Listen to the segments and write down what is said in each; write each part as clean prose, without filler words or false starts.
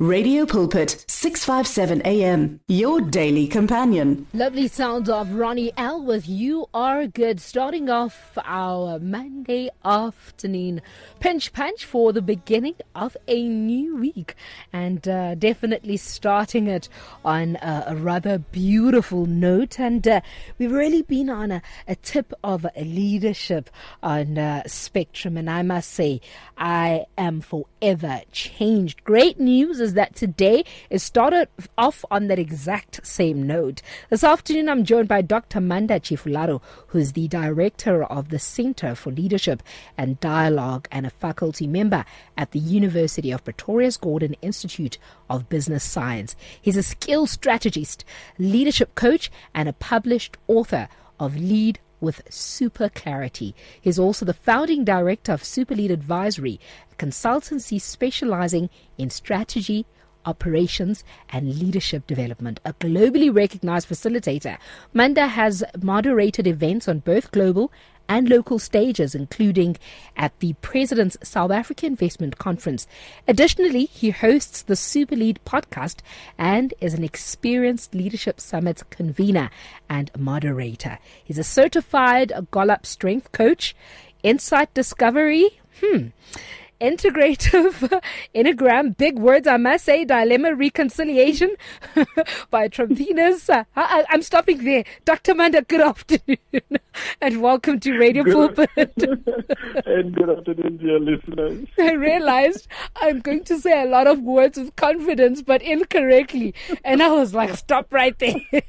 Radio Pulpit, 657 AM, your daily companion. Lovely sounds of Ronnie L with You Are Good, starting off our Monday afternoon pinch punch for the beginning of a new week, and definitely starting it on a rather beautiful note. And we've really been on a tip of leadership on spectrum, and I must say I am forever changed. Great news is that today it started off on that exact same note. This afternoon I'm joined by Dr. Manda Chifularo, who's the director of the Center for Leadership and Dialogue and a faculty member at the University of Pretoria's Gordon Institute of Business Science. He's a skills strategist, leadership coach, and a published author of Lead with Super Clarity. He's also the founding director of Super Lead Advisory, a consultancy specializing in strategy, operations, and leadership development. A globally recognized facilitator, Manda has moderated events on both global and local stages, including at the President's South Africa Investment Conference. Additionally, he hosts the Super Lead podcast and is an experienced Leadership Summit convener and moderator. He's a certified Gallup Strength Coach, Insight Discovery, Integrative Enneagram, big words I must say, Dilemma Reconciliation by Trampinas. I'm stopping there. Dr. Manda, good afternoon and welcome to Radio Pulpit. And good afternoon, dear listeners. I realized I'm going to say a lot of words with confidence but incorrectly, and I was like, stop right there.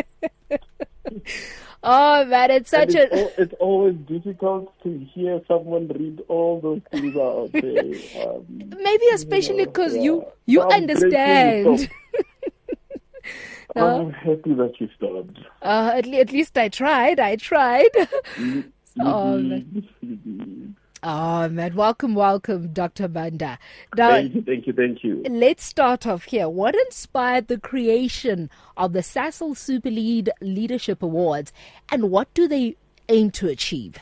Oh man, it's it's always difficult to hear someone read all those things out. Maybe especially because you understand. I'm happy that you stopped. At least I tried. Oh man, welcome, Dr. Manda. Now, thank you. Let's start off here. What inspired the creation of the Sasol Super Lead Leadership Awards, and what do they aim to achieve?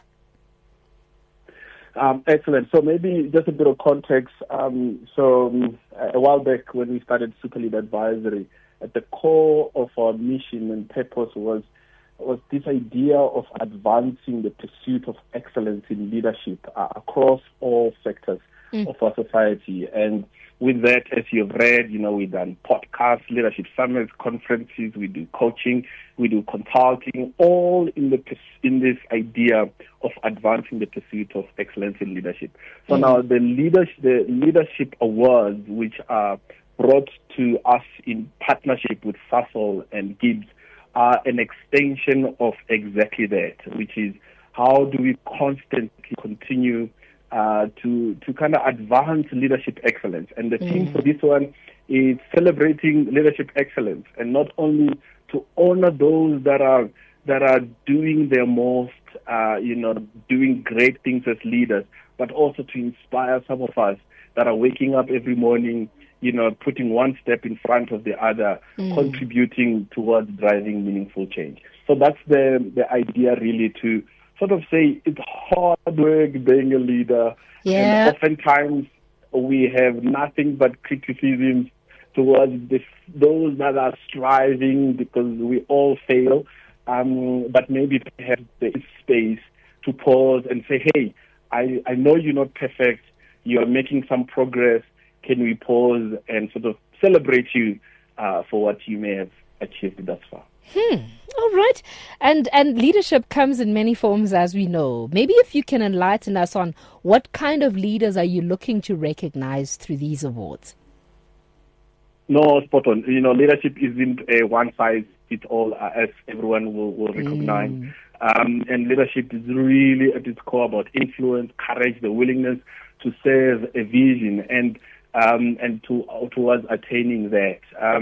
Excellent. So maybe just a bit of context. A while back when we started Super Lead Advisory, at the core of our mission and purpose was this idea of advancing the pursuit of excellence in leadership across all sectors of our society. And with that, as you've read, we've done podcasts, leadership summits, conferences, we do coaching, we do consulting, all in this idea of advancing the pursuit of excellence in leadership. So now the leadership awards, which are brought to us in partnership with Sasol and Gibbs, are an extension of exactly that, which is how do we constantly continue to kind of advance leadership excellence. And the theme for this one is celebrating leadership excellence, and not only to honor those that are doing their most, doing great things as leaders, but also to inspire some of us that are waking up every morning, putting one step in front of the other, contributing towards driving meaningful change. So that's the idea, really, to sort of say it's hard work being a leader. Yeah. And oftentimes we have nothing but criticism towards those that are striving, because we all fail. But maybe perhaps there is space to pause and say, hey, I know you're not perfect. You are making some progress. Can we pause and sort of celebrate you for what you may have achieved thus far? All right. And leadership comes in many forms, as we know. Maybe if you can enlighten us on what kind of leaders are you looking to recognize through these awards? No, spot on. Leadership isn't a one-size-fits-all, as everyone will recognize. And leadership is really at its core about influence, courage, the willingness to serve a vision, and towards attaining that.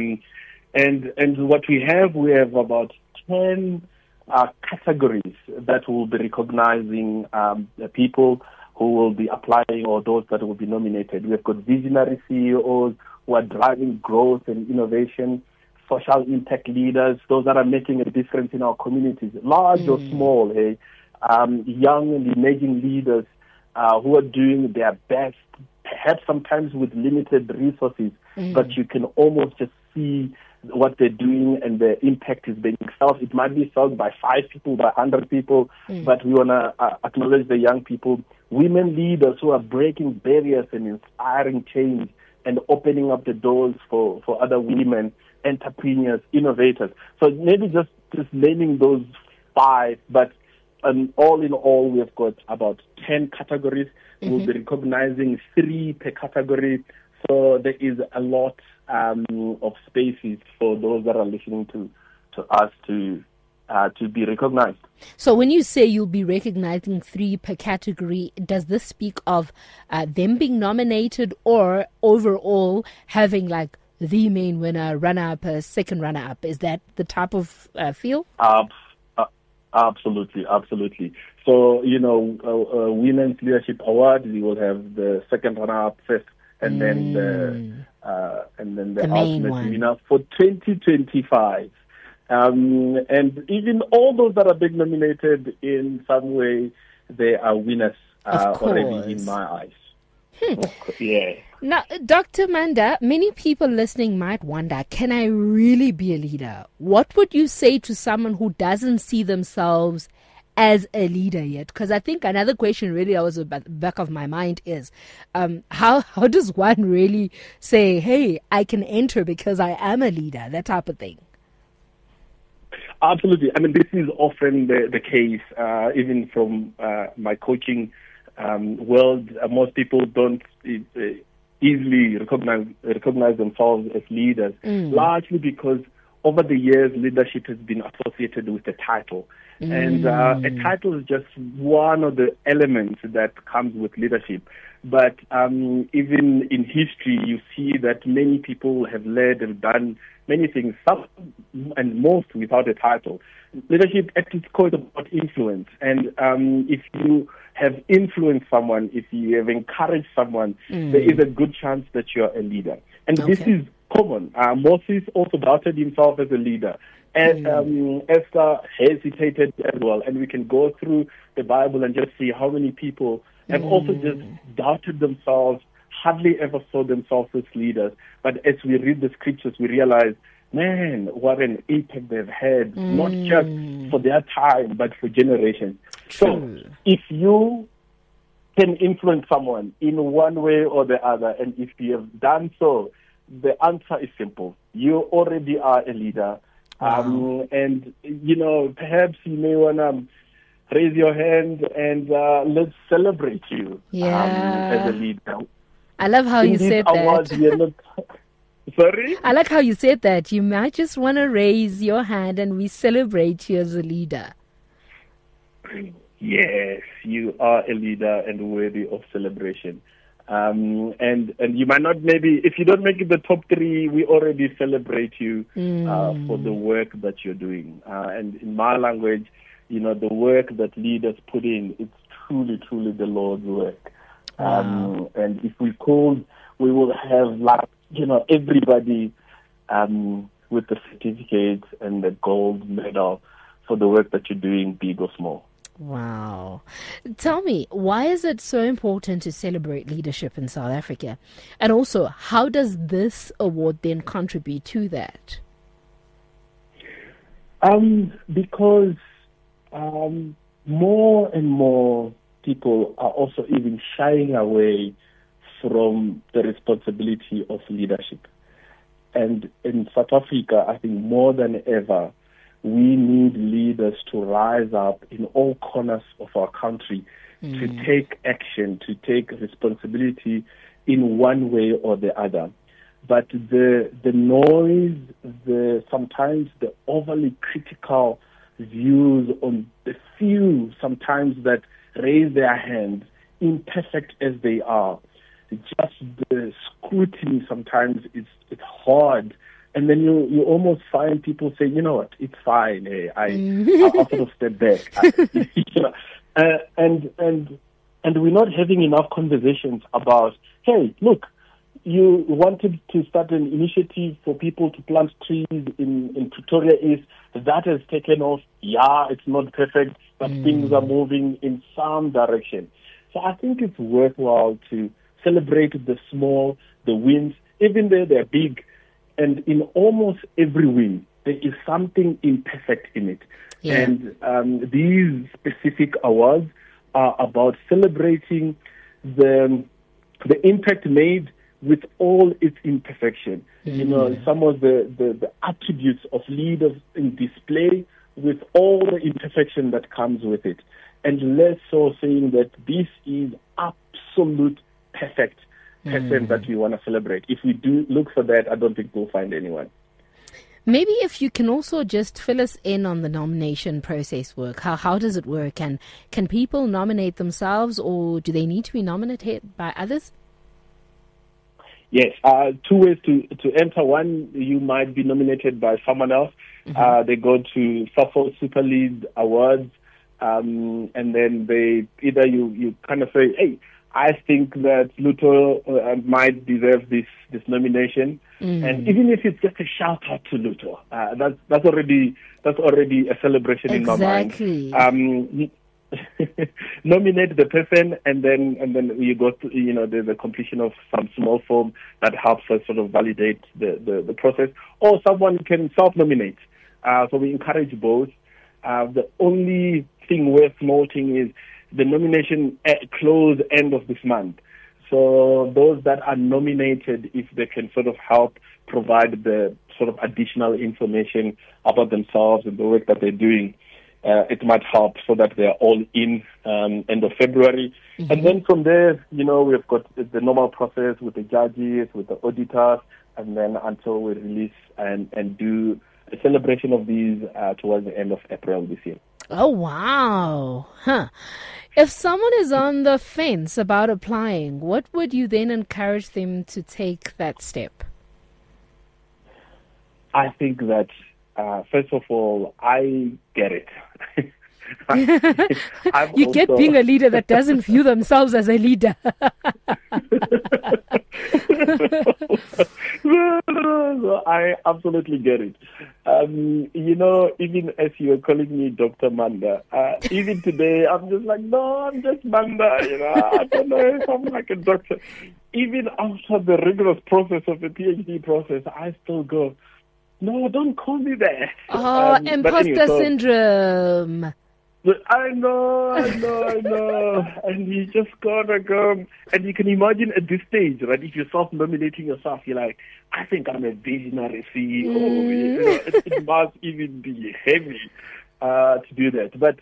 And what we have about 10 categories that will be recognizing the people who will be applying, or those that will be nominated. We've got visionary CEOs who are driving growth and innovation, social impact leaders, those that are making a difference in our communities, large or small, young and emerging leaders who are doing their best perhaps sometimes with limited resources, but you can almost just see what they're doing and the impact is being felt. It might be felt by 5 people, by 100 people, but we want to acknowledge the young people, women leaders who are breaking barriers and inspiring change and opening up the doors for other women, entrepreneurs, innovators. So maybe just naming those 5, but all in all, we have got about 10 categories. We'll be recognizing 3 per category. So there is a lot of spaces for those that are listening to us to be recognized. So when you say you'll be recognizing 3 per category, does this speak of them being nominated or overall having like the main winner, runner-up, second runner-up? Is that the type of feel? Absolutely. So, Women's Leadership Award, we will have the second runner-up first, and then the ultimate winner for 2025. And even all those that are being nominated in some way, they are winners already in my eyes. Yeah. Now, Dr. Manda, many people listening might wonder, can I really be a leader? What would you say to someone who doesn't see themselves as a leader yet? Because I think another question really that was at the back of my mind is, how does one really say, hey, I can enter because I am a leader, that type of thing? Absolutely. I mean, this is often the case, even from my coaching world. Most people don't easily recognize themselves as leaders, largely because over the years, leadership has been associated with a title. And a title is just one of the elements that comes with leadership. But even in history, you see that many people have led and done many things, some and most without a title. Leadership at its core is about influence. And if you have influenced someone, if you have encouraged someone, there is a good chance that you're a leader. And this is common. Moses also doubted himself as a leader. And Esther hesitated as well. And we can go through the Bible and just see how many people have also just doubted themselves, hardly ever saw themselves as leaders. But as we read the scriptures, we realize, man, what an impact they've had, not just for their time, but for generations. So if you can influence someone in one way or the other, and if you have done so, the answer is simple. You already are a leader. And, perhaps you may want to raise your hand and let's celebrate you as a leader. I love how you said that. Sorry? I like how you said that. You might just want to raise your hand and we celebrate you as a leader. Yes, you are a leader and worthy of celebration. And you might not, maybe, if you don't make it the top 3, we already celebrate you for the work that you're doing. And in my language, the work that leaders put in, it's truly, truly the Lord's work. And if we could, we will have everybody with the certificate and the gold medal for the work that you're doing, big or small. Wow. Tell me, why is it so important to celebrate leadership in South Africa? And also, how does this award then contribute to that? Because more and more people are also even shying away from the responsibility of leadership. And in South Africa, I think more than ever, we need leaders to rise up in all corners of our country to take action, to take responsibility in one way or the other. But the noise, sometimes the overly critical views on the few sometimes that raise their hands, imperfect as they are, just the scrutiny sometimes it's hard. And then you almost find people say, you know what, it's fine. I'll sort of step back. And we're not having enough conversations about, hey, look, you wanted to start an initiative for people to plant trees in Pretoria East. That has taken off. Yeah, it's not perfect, but things are moving in some direction. So I think it's worthwhile to celebrate the small, the wins, even though they're big. And in almost every win, there is something imperfect in it. Yeah. And these specific awards are about celebrating the impact made with all its imperfection. You know, some of the attributes of leaders in display with all the imperfection that comes with it. And less so saying that this is absolute perfect person that we want to celebrate. If we do look for that, I don't think we'll find anyone. Maybe if you can also just fill us in on the nomination process work. How does it work? And can people nominate themselves, or do they need to be nominated by others? Yes, two ways to enter. One, you might be nominated by someone else. They go to Safo Super Lead Awards, and then they either you kind of say, hey, I think that Lutho might deserve this nomination, and even if it's just a shout out to Lutho, that's already a celebration in my mind. Exactly. Nominate the person, and then you go to the completion of some small form that helps us sort of validate the process, or someone can self-nominate. So we encourage both. The only thing worth noting is the nomination close end of this month. So those that are nominated, if they can sort of help provide the sort of additional information about themselves and the work that they're doing, it might help so that they're all in end of February. And then from there, we've got the normal process with the judges, with the auditors, and then until we release and do a celebration of these towards the end of April this year. Oh, wow. If someone is on the fence about applying, what would you then encourage them to take that step? I think that, first of all, I get it. You get being a leader that doesn't view themselves as a leader. No, I absolutely get it. Even as you were calling me Dr. Manda, even today, I'm just like, no, I'm just Manda. I don't know if I'm like a doctor. Even after the rigorous process of the PhD process, I still go, no, don't call me that. Oh, imposter syndrome. I know. And you just gotta go. And you can imagine at this stage, right, if you're self-nominating yourself, you're like, I think I'm a visionary CEO. It must even be heavy to do that. But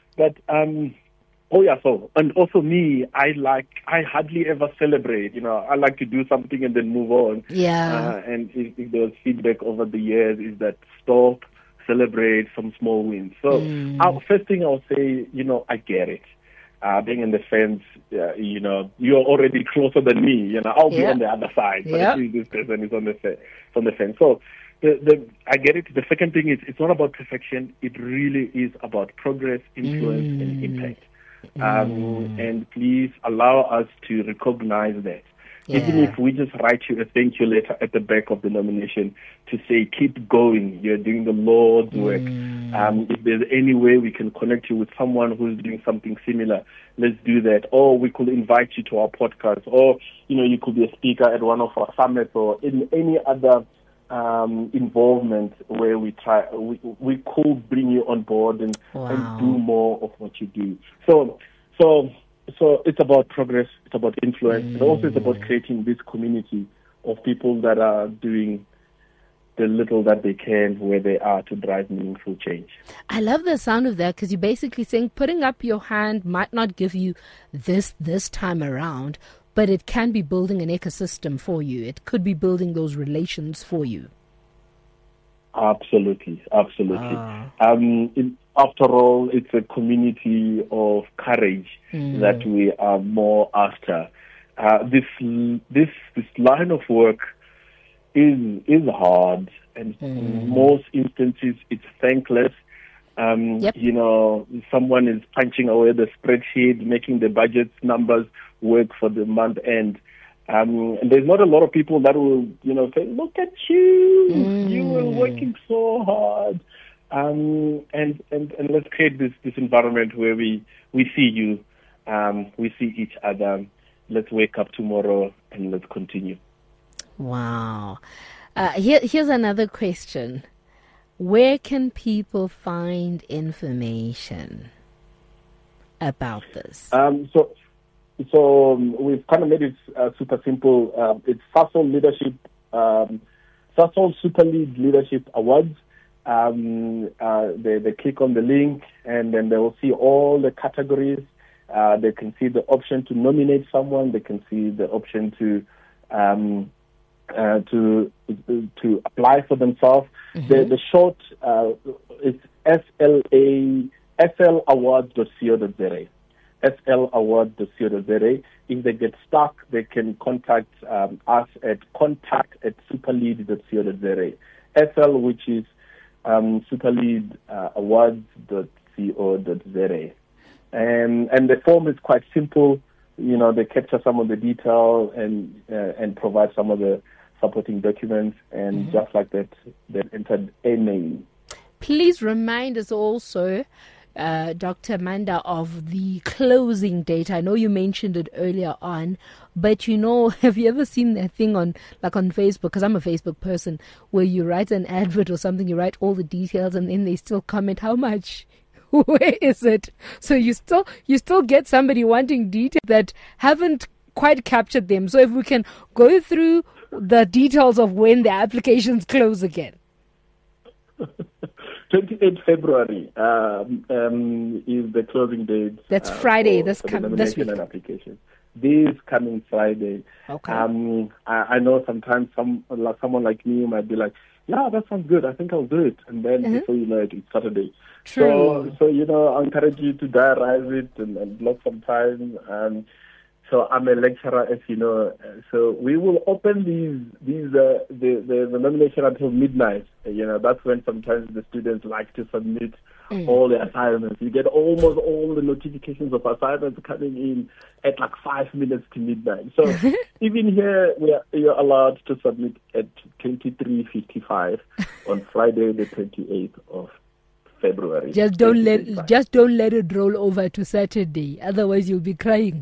and also me, I hardly ever celebrate. I like to do something and then move on. Yeah. And if there was feedback over the years, is that stop, celebrate some small wins. So first thing I'll say, I get it. Being in the fence, you're already closer than me. I'll be on the other side, but at least this person is on the fence. So I get it. The second thing is, it's not about perfection. It really is about progress, influence, and impact. And please allow us to recognize that. Yeah. Even if we just write you a thank you letter at the back of the nomination to say, keep going, you're doing the Lord's work. If there's any way we can connect you with someone who's doing something similar, let's do that. Or we could invite you to our podcast, or, you could be a speaker at one of our summits, or in any other involvement where we could bring you on board and do more of what you do. So it's about progress, it's about influence, and also it's about creating this community of people that are doing the little that they can where they are to drive meaningful change. I love the sound of that, because you're basically saying putting up your hand might not give you this time around, but it can be building an ecosystem for you. It could be building those relations for you. Absolutely. After all, it's a community of courage that we are more after. This line of work is hard, and in most instances it's thankless. Someone is punching away the spreadsheet, making the budget numbers work for the month end. And there's not a lot of people that will, say, look at you, you were working so hard. And let's create this environment where we see you, we see each other, let's wake up tomorrow and let's continue. Wow. Here's another question. Where can people find information about this? So we've kind of made it super simple. It's Sasol Leadership, Sasol Super Lead Leadership Awards. They click on the link and then they will see all the categories. They can see the option to nominate someone. They can see the option to apply for themselves. The short is slawards.co.za. slawards.co.za. If they get stuck, they can contact us at contact@superlead.co.za. SL, which is superleadawards.co.za. And the form is quite simple. They capture some of the detail and provide some of the supporting documents, and just like that, they entered a name. Please remind us also, Dr. Manda, of the closing date. I know you mentioned it earlier on, but have you ever seen that thing on Facebook? Because I'm a Facebook person, where you write an advert or something, you write all the details, and then they still comment how much. Where is it? So you still get somebody wanting details that haven't quite captured them. So if we can go through the details of when the applications close again. 28 February is the closing date. That's Friday. This week. Application. This coming Friday. Okay. I know sometimes someone like me might be like, yeah, that sounds good. I think I'll do it. And then before you know it, it's Saturday. True. So I encourage you to diarize it and block some time. So I'm a lecturer, as you know. So we will open the nomination until midnight. That's when sometimes the students like to submit all the assignments. You get almost all the notifications of assignments coming in at 5 minutes to midnight. So even here, you're allowed to submit at 23:55 on Friday, the 28th of February. Just don't let it roll over to Saturday. Otherwise, you'll be crying.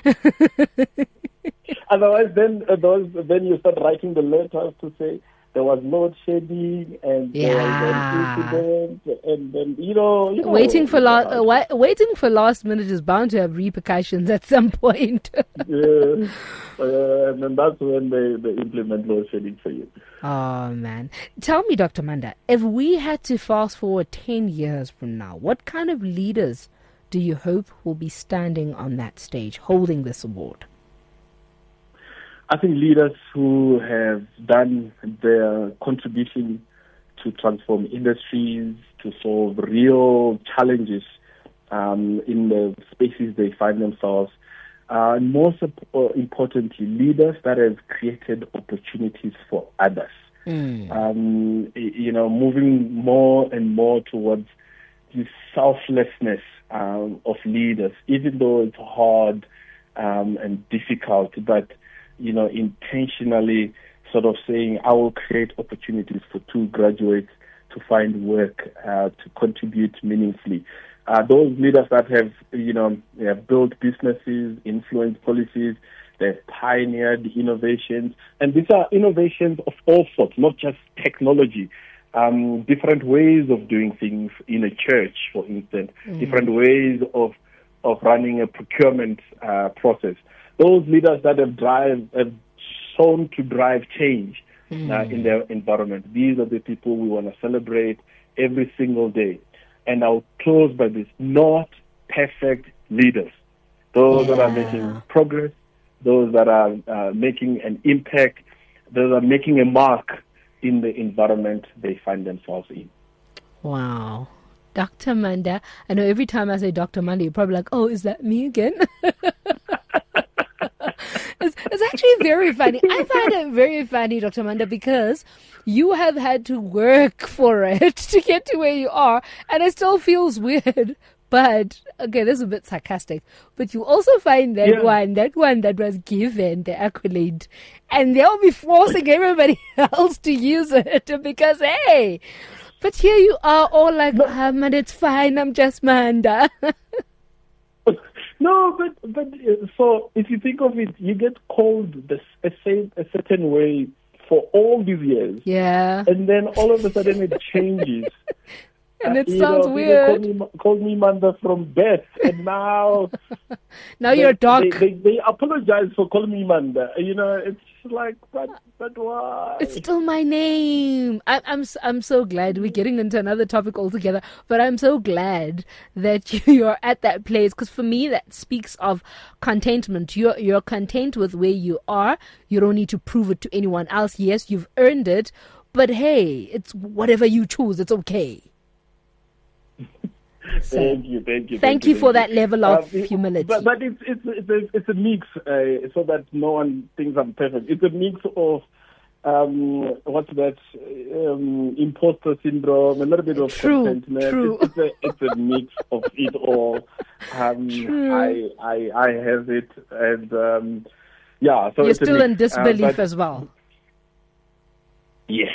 Otherwise, then you start writing the letters to say there was load shedding and there was an incident, and then waiting for last minute is bound to have repercussions at some point. Yeah. And then that's when they implement load shedding for you. Oh, man. Tell me, Dr. Manda, if we had to fast forward 10 years from now, what kind of leaders do you hope will be standing on that stage holding this award? I think leaders who have done their contribution to transform industries, to solve real challenges in the spaces they find themselves. Most importantly, leaders that have created opportunities for others. Moving more and more towards the selflessness of leaders, even though it's hard and difficult, but intentionally sort of saying, I will create opportunities for 2 graduates to find work, to contribute meaningfully. Those leaders that have, they have built businesses, influenced policies, they've pioneered innovations. And these are innovations of all sorts, not just technology. Different ways of doing things in a church, for instance, different ways of running a procurement process. Those leaders that have shown to drive change in their environment. These are the people we want to celebrate every single day. And I'll close by this: not perfect leaders. Those that are making progress, those that are making an impact, those are making a mark in the environment they find themselves in. Wow. Dr. Manda, I know every time I say Dr. Manda, you're probably like, oh, is that me again? It's actually very funny. I find it very funny, Dr. Manda, because you have had to work for it to get to where you are, and it still feels weird. But, okay, this is a bit sarcastic, but you also find that one that was given the accolade, and they'll be forcing everybody else to use it because, hey, but here you are all like, Manda, it's fine, I'm just Manda. No, but so if you think of it, you get called a certain way for all these years. Yeah. And then all of a sudden it changes. And it sounds weird. Called me Manda from birth, and now you're a dog. They apologize for calling me Manda. It's like, but why? It's still my name. I'm so glad we're getting into another topic altogether. But I'm so glad that you're at that place, because for me that speaks of contentment. You're content with where you are. You don't need to prove it to anyone else. Yes, you've earned it, but hey, it's whatever you choose. It's okay. So, thank you for that level of humility. But it's a mix, so that no one thinks I'm perfect. It's a mix of what's that? Imposter syndrome, a little bit of contentment. True. It's a mix of it all. I have it, and yeah. So you're it's still in disbelief as well. Yeah.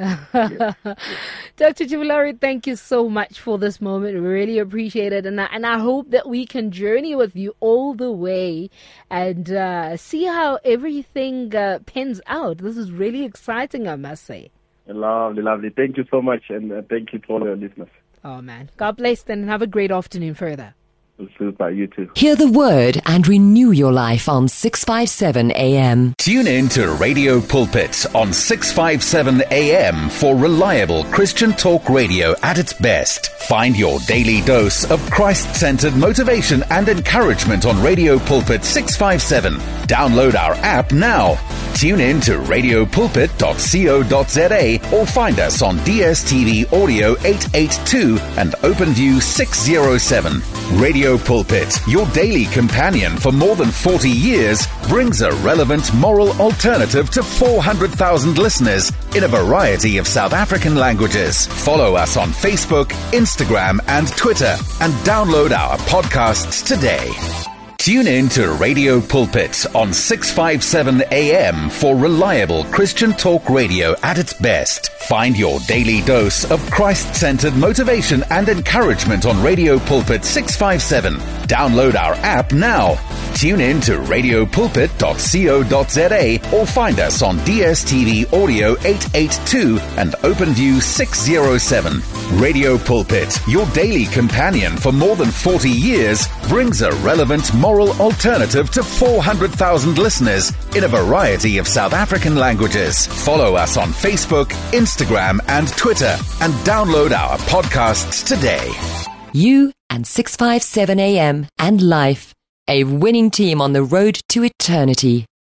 Dr. Jabulani, thank you so much for this moment. We really appreciate it, and I hope that we can journey with you all the way and see how everything pans out. This is really exciting, I must say. Lovely. Thank you so much, and thank you to all your listeners. Oh man, God bless them, and have a great afternoon further. Super, you too. Hear the word and renew your life on 657 AM. Tune in to Radio Pulpit on 657 AM for reliable Christian talk radio at its best. Find your daily dose of Christ-centered motivation and encouragement on Radio Pulpit 657. Download our app now. Tune in to radiopulpit.co.za or find us on DSTV Audio 882 and OpenView 607. Radio Pulpit, your daily companion for more than 40 years, brings a relevant moral alternative to 400,000 listeners in a variety of South African languages. Follow us on Facebook, Instagram, and Twitter, and download our podcasts today. Tune in to Radio Pulpit on 657 AM for reliable Christian talk radio at its best. Find your daily dose of Christ-centered motivation and encouragement on Radio Pulpit 657. Download our app now. Tune in to radiopulpit.co.za or find us on DSTV Audio 882 and OpenView 607. Radio Pulpit, your daily companion for more than 40 years, brings a relevant moral alternative to 400,000 listeners in a variety of South African languages. Follow us on Facebook, Instagram, and Twitter, and download our podcasts today. You and 657 AM and Life, a winning team on the road to eternity.